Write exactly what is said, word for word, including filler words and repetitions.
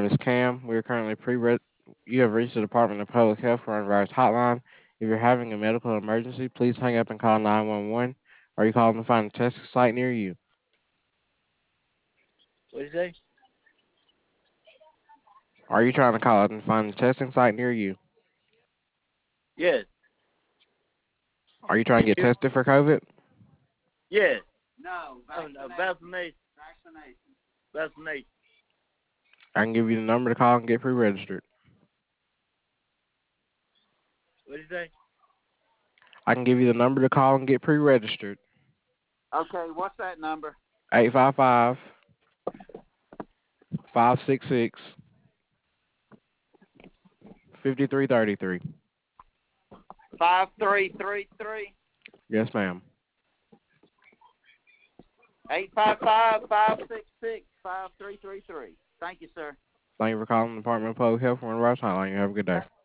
is Cam. We are currently pre You have reached the Department of Public Health Coronavirus Hotline. If you're having a medical emergency, please hang up and call nine one one. Are you calling to find a testing site near you? What did you say? Are you trying to call and find a testing site near you? Yes. Are you trying to get You? tested for COVID? Yes. No, Oh, no, vaccination. vaccination. Vaccination. Vaccination. I can give you the number to call and get pre-registered. What did you say? I can give you the number to call and get pre-registered. Okay, what's that number? eight five five, five six six, five three three three. Five three three three Yes, ma'am. eight five five five six six five three three three. Thank you, sir. Thank you for calling the Department of Public Health Coronavirus Hotline. You have a good day.